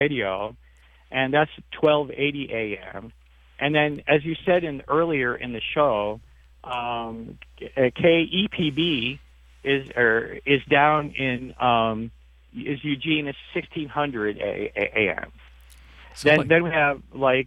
Radio, and that's 1280 a.m. And then, as you said earlier in the show, KEPB is down in is Eugene. It's 1600 a.m. So then we have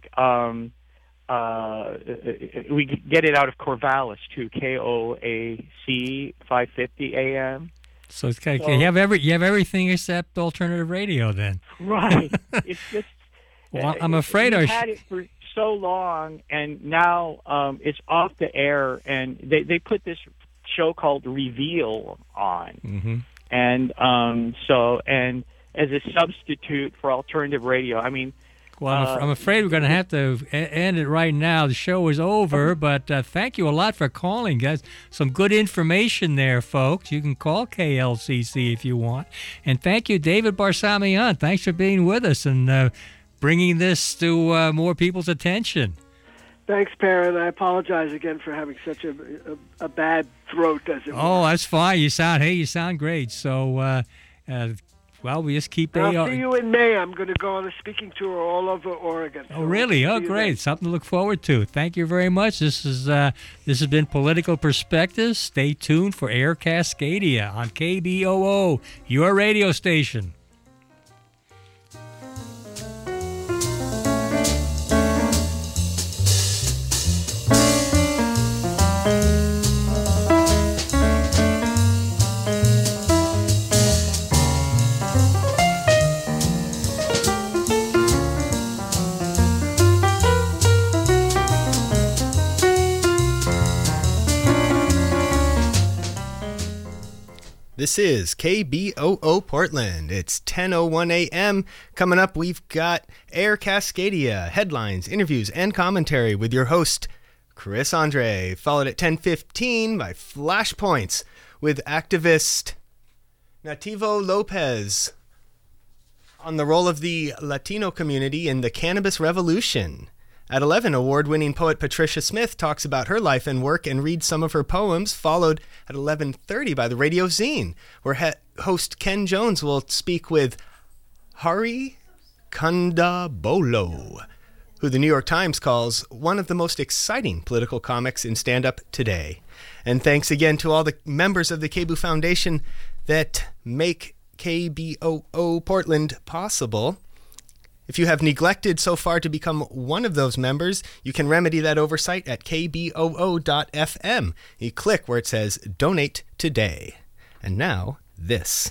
we get it out of Corvallis too, KOAC 550 a.m. So it's kind of, you have everything except alternative radio then. Right. It's just I'm afraid we've had it for so long, and now it's off the air, and they put this show called Reveal on, and and as a substitute for alternative radio. I mean. Well, I'm afraid we're going to have to end it right now. The show is over, but thank you a lot for calling, guys. Some good information there, folks. You can call KLCC if you want. And thank you, David Barsamian. Thanks for being with us and bringing this to more people's attention. Thanks, Perrin. I apologize again for having such a bad throat, as it were. Oh, that's fine. You sound great. So, well, we just keep... I'll see you in May. I'm going to go on a speaking tour all over Oregon. Oh, really? Oh, great. Something to look forward to. Thank you very much. This has been Political Perspectives. Stay tuned for Air Cascadia on KBOO, your radio station. This is KBOO Portland. It's 10:01 a.m. Coming up, we've got Air Cascadia, headlines, interviews, and commentary with your host, Chris Andre, followed at 10:15 by Flashpoints with activist Nativo Lopez on the role of the Latino community in the cannabis revolution. At 11, award-winning poet Patricia Smith talks about her life and work and reads some of her poems, followed at 11:30 by the Radio Zine, where host Ken Jones will speak with Hari Kondabolu, who the New York Times calls one of the most exciting political comics in stand-up today. And thanks again to all the members of the KBOO Foundation that make KBOO Portland possible. If you have neglected so far to become one of those members, you can remedy that oversight at kboo.fm. You click where it says Donate Today. And now, this.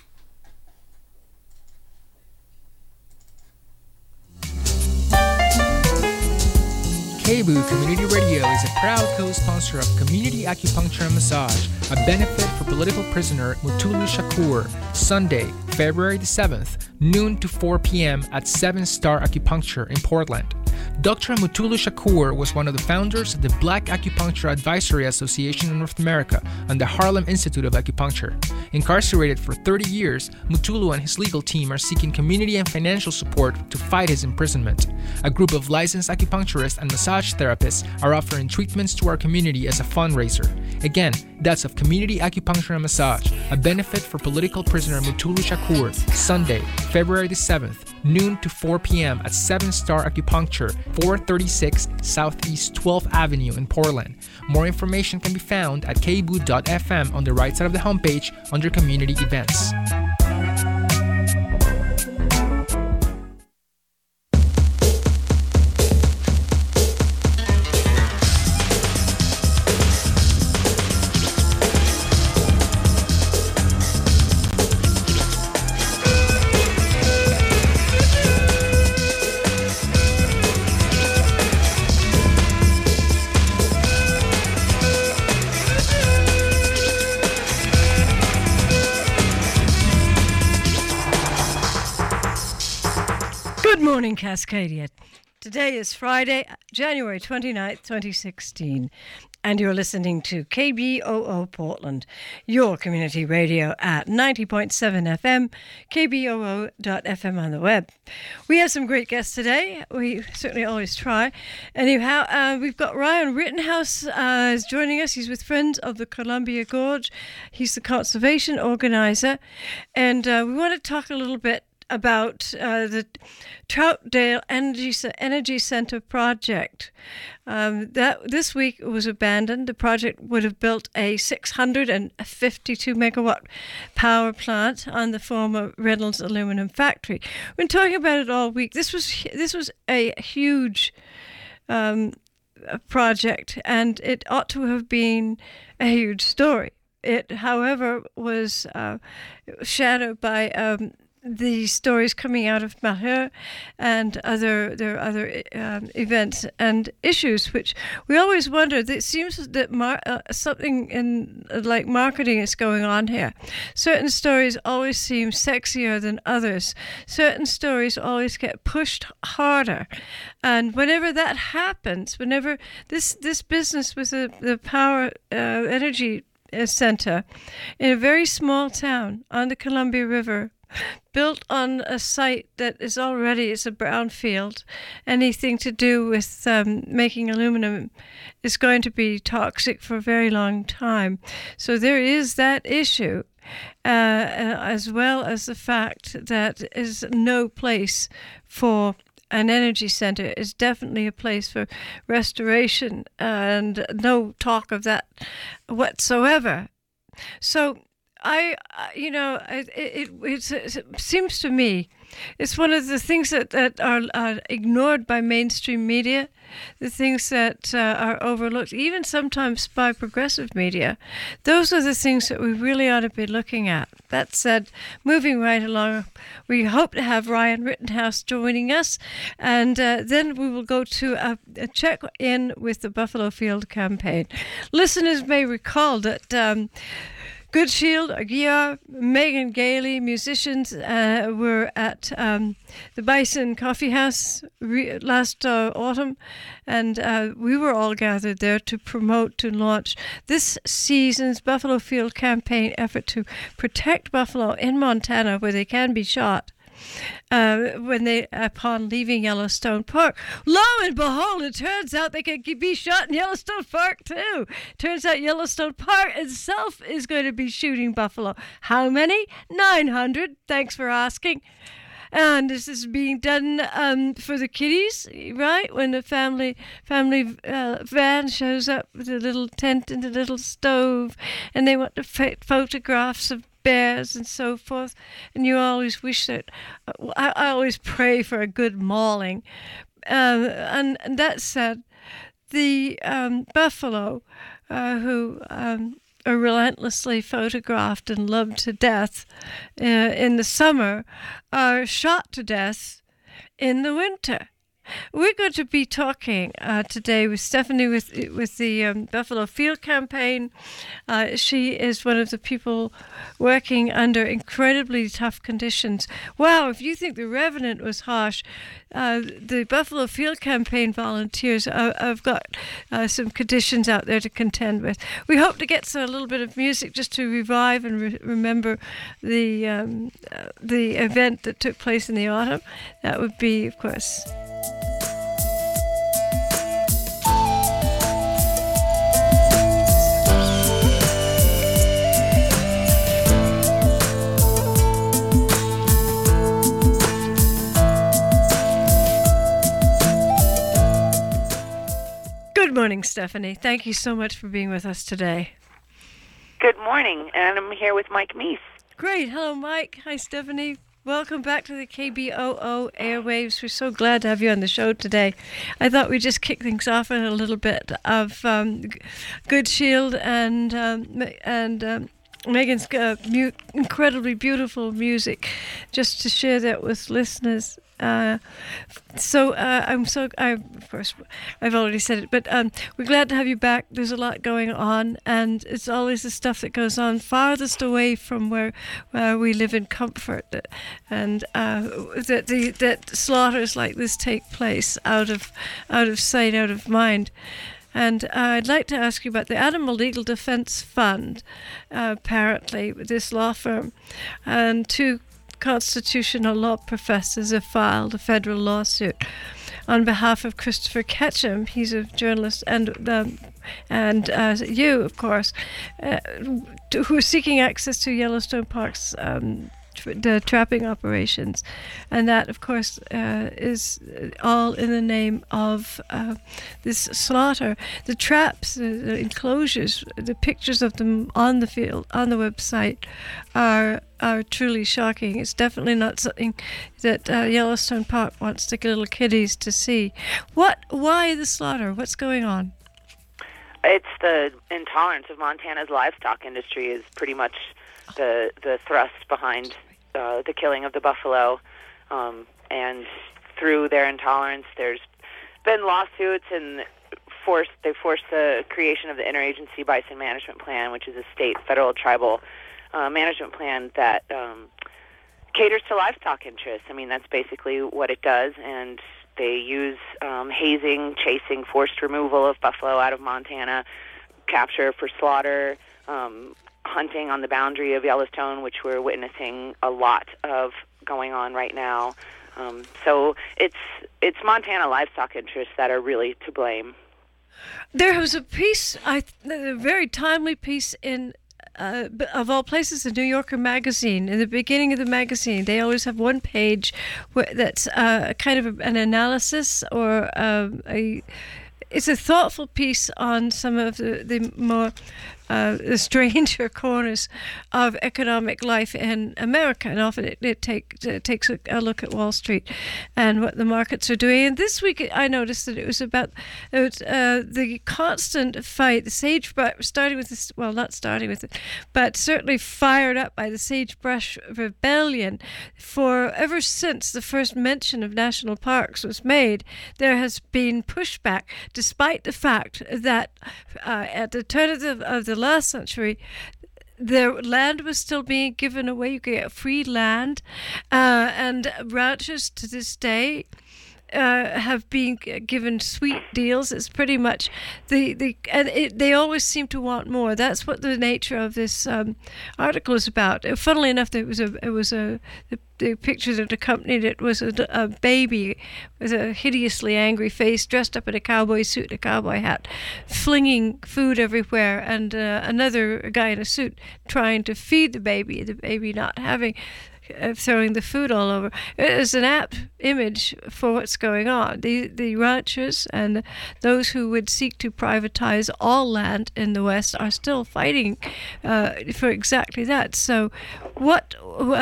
KBOO Community Radio is a proud co-sponsor of Community Acupuncture and Massage, a benefit for political prisoner Mutulu Shakur, Sunday, February the 7th, noon to 4 p.m. at 7 Star Acupuncture in Portland. Dr. Mutulu Shakur was one of the founders of the Black Acupuncture Advisory Association in North America and the Harlem Institute of Acupuncture. Incarcerated for 30 years, Mutulu and his legal team are seeking community and financial support to fight his imprisonment. A group of licensed acupuncturists and massage therapists are offering treatments to our community as a fundraiser. Again, that's of Community Acupuncture and Massage, a benefit for political prisoner Mutulu Shakur, Sunday, February the 7th, noon to 4 p.m. at 7 Star Acupuncture, 436 Southeast 12th Avenue in Portland. More information can be found at kboo.fm on the right side of the homepage under Community Events. Good morning, Cascadia. Today is Friday, January 29th, 2016, and you're listening to KBOO Portland, your community radio at 90.7 FM, kboo.fm on the web. We have some great guests today. We certainly always try. Anyhow, we've got Ryan Rittenhouse is joining us. He's with Friends of the Columbia Gorge. He's the conservation organizer, and we want to talk a little bit about the Troutdale Energy Center project. That this week it was abandoned. The project would have built a 652 megawatt power plant on the former Reynolds aluminum factory. We've been talking about it all week. This was a huge project, and it ought to have been a huge story. It, however, was shadowed by the stories coming out of Malheur and other events and issues, which we always wondered. It seems that something in like marketing is going on here. Certain stories always seem sexier than others. Certain stories always get pushed harder, and whenever that happens, whenever this business with the power energy center in a very small town on the Columbia River, built on a site that is already a brownfield. Anything to do with making aluminum is going to be toxic for a very long time. So there is that issue, as well as the fact that is no place for an energy center. Is definitely a place for restoration, and no talk of that whatsoever. So it seems to me it's one of the things that are ignored by mainstream media, the things that are overlooked, even sometimes by progressive media. Those are the things that we really ought to be looking at. That said, moving right along, we hope to have Ryan Rittenhouse joining us, and then we will go to a check-in with the Buffalo Field campaign. Listeners may recall that Good Shield, Aguiar, Megan Gailey, musicians were at the Bison Coffee House last autumn, and we were all gathered there to launch this season's Buffalo Field campaign effort to protect buffalo in Montana, where they can be shot. Upon leaving Yellowstone Park. Lo and behold, it turns out they can be shot in Yellowstone Park too. Turns out Yellowstone Park itself is going to be shooting buffalo. How many? 900. Thanks for asking. And this is being done for the kiddies, right? When the family van shows up with a little tent and a little stove, and they want the photographs of bears and so forth, and you always wish that I always pray for a good mauling, and that said, the buffalo who are relentlessly photographed and loved to death in the summer are shot to death in the winter. We're going to be talking today with Stephanie with the Buffalo Field campaign. She is one of the people working under incredibly tough conditions. Wow, if you think The Revenant was harsh, the Buffalo Field campaign volunteers have got some conditions out there to contend with. We hope to get a little bit of music just to revive and remember the event that took place in the autumn. That would be, of course, Good morning, Stephanie. Thank you so much for being with us today. Good morning, and I'm here with Mike Meese. Great. Hello, Mike. Hi, Stephanie. Welcome back to the KBOO airwaves. We're so glad to have you on the show today. I thought we'd just kick things off with a little bit of Good Shield and Megan's incredibly beautiful music, just to share that with listeners. Of course, I've already said it, but we're glad to have you back. There's a lot going on, and it's always the stuff that goes on farthest away from where we live in comfort, and that slaughters like this take place out of sight, out of mind. And I'd like to ask you about the Animal Legal Defense Fund. Apparently, this law firm and two constitutional law professors have filed a federal lawsuit on behalf of Christopher Ketchum. He's a journalist, and you, of course, who are seeking access to Yellowstone Park's the trapping operations, and that, of course, is all in the name of this slaughter. The traps, the enclosures, the pictures of them on the field, on the website, are truly shocking. It's definitely not something that Yellowstone Park wants the little kiddies to see. Why the slaughter? What's going on? It's the intolerance of Montana's livestock industry is pretty much the thrust behind the killing of the buffalo. And through their intolerance, there's been lawsuits, and they forced the creation of the Interagency Bison Management Plan, which is a state, federal, tribal management plan that caters to livestock interests. I mean, that's basically what it does, and they use hazing, chasing, forced removal of buffalo out of Montana, capture for slaughter, hunting on the boundary of Yellowstone, which we're witnessing a lot of going on right now. So it's Montana livestock interests that are really to blame. There was a piece, a very timely piece in of all places, the New Yorker magazine. In the beginning of the magazine, they always have one page that's kind of an analysis or it's a thoughtful piece on some of the more the stranger corners of economic life in America, and often it takes a look at Wall Street and what the markets are doing. And this week I noticed that it was about the constant fight, the sagebrush, starting with this, well, not starting with it, but certainly fired up by the Sagebrush Rebellion. For ever since the first mention of national parks was made, there has been pushback, despite the fact that at the turn of the last century, their land was still being given away. You could get free land, and ranchers to this day have been given sweet deals. It's pretty much they always seem to want more. That's what the nature of this article is about. Funnily enough, the picture that accompanied it was a baby with a hideously angry face, dressed up in a cowboy suit and a cowboy hat, flinging food everywhere, and another guy in a suit trying to feed the baby not having, throwing the food all over. It is an apt image for what's going on. The ranchers and those who would seek to privatize all land in the West are still fighting for exactly that. So what...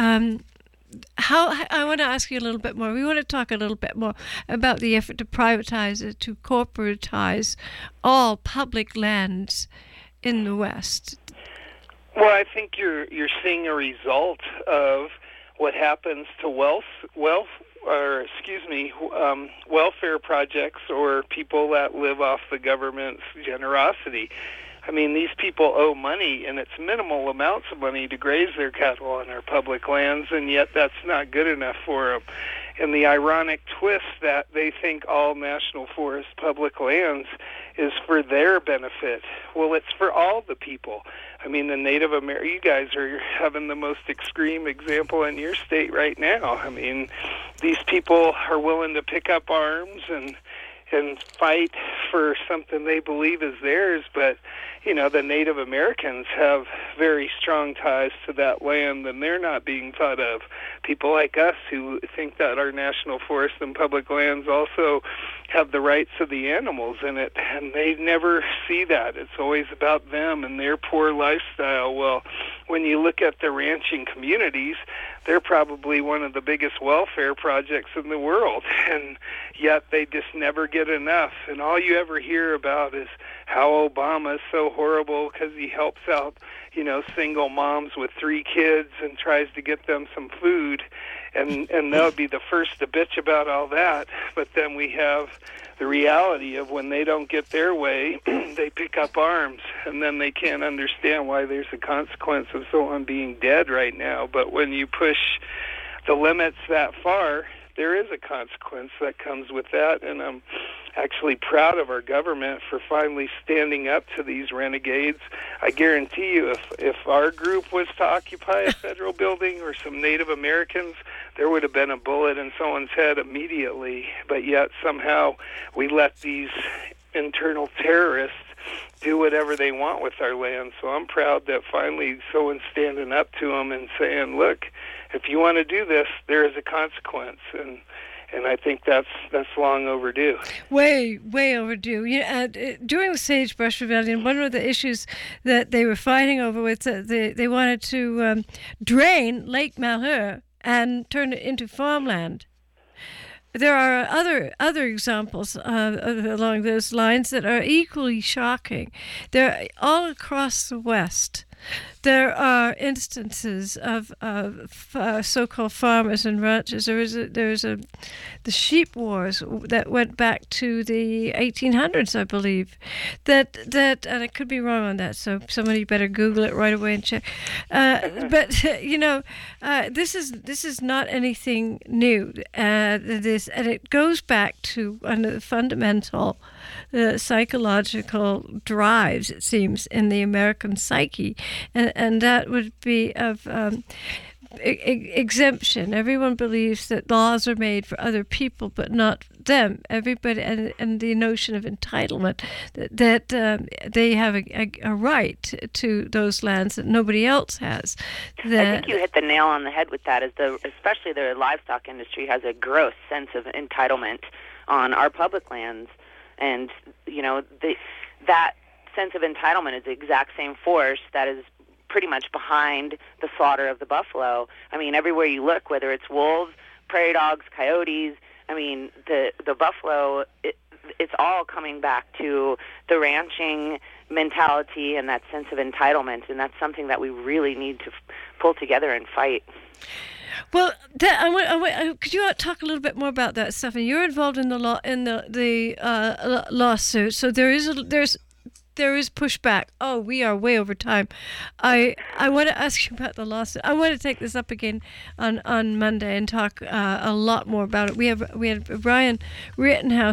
I want to ask you a little bit more. We want to talk a little bit more about the effort to privatize, to corporatize all public lands in the West. Well, I think you're seeing a result of what happens to welfare projects or people that live off the government's generosity. I mean, these people owe money, and it's minimal amounts of money to graze their cattle on our public lands, and yet that's not good enough for them. And the ironic twist that they think all national forest public lands is for their benefit. Well, it's for all the people. I mean, the Native American, you guys are having the most extreme example in your state right now. I mean, these people are willing to pick up arms and fight for something they believe is theirs, but the Native Americans have very strong ties to that land, and they're not being thought of. People like us who think that our national forests and public lands also have the rights of the animals in it, and they never see that. It's always about them and their poor lifestyle. Well, when you look at the ranching communities, they're probably one of the biggest welfare projects in the world, and yet they just never get enough. And all you ever hear about is how Obama is so horrible because he helps out, single moms with 3 kids and tries to get them some food, and they'll be the first to bitch about all that. But then we have the reality of when they don't get their way, they pick up arms, and then they can't understand why there's a consequence of someone being dead right now. But when you push the limits that far, there is a consequence that comes with that, and I'm actually proud of our government for finally standing up to these renegades. I guarantee you, if our group was to occupy a federal building or some Native Americans, there would have been a bullet in someone's head immediately, but yet somehow we let these internal terrorists do whatever they want with our land. So I'm proud that finally someone's standing up to them and saying, look, if you want to do this, there is a consequence, and I think that's long overdue. Way overdue. During the Sagebrush Rebellion, one of the issues that they were fighting over was that they wanted to drain Lake Malheur and turn it into farmland. There are other examples along those lines that are equally shocking. They're all across the West. There are instances of so-called farmers and ranchers. There's the sheep wars that went back to the 1800s, I believe. That and I could be wrong on that, so somebody better Google it right away and check. But this is not anything new. And it goes back to one of the fundamental psychological drives, it seems, in the American psyche, and that would be of exemption. Everyone believes that laws are made for other people, but not them. Everybody, and the notion of entitlement, that they have a right to those lands that nobody else has. I think you hit the nail on the head with that. Especially the livestock industry has a gross sense of entitlement on our public lands. And, that sense of entitlement is the exact same force that is pretty much behind the slaughter of the buffalo. I mean, everywhere you look, whether it's wolves, prairie dogs, coyotes, I mean, the buffalo, it's all coming back to the ranching mentality and that sense of entitlement, and that's something that we really need to pull together and fight. Well, could you talk a little bit more about that, Stephanie? You're involved in the lawsuit, so there is pushback. Oh, we are way over time. I want to ask you about the lawsuit. I want to take this up again on Monday and talk a lot more about it. We had Brian Rittenhouse